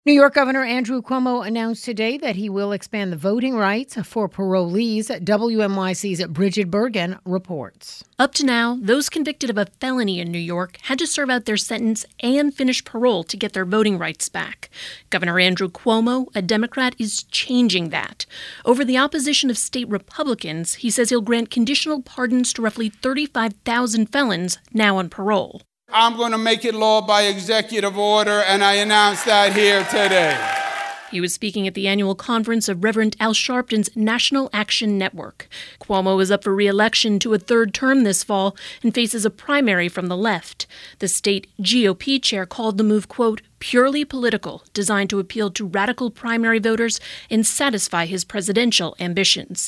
New York Governor Andrew Cuomo announced today that he will expand the voting rights for parolees. WNYC's Bridget Bergen reports. Up to now, those convicted of a felony in New York had to serve out their sentence and finish parole to get their voting rights back. Governor Andrew Cuomo, a Democrat, is changing that. Over the opposition of state Republicans, he says he'll grant conditional pardons to roughly 35,000 felons now on parole. I'm going to make it law by executive order, and I announce that here today. He was speaking at the annual conference of Reverend Al Sharpton's National Action Network. Cuomo is up for re-election to a third term this fall and faces a primary from the left. The state GOP chair called the move, quote, purely political, designed to appeal to radical primary voters and satisfy his presidential ambitions.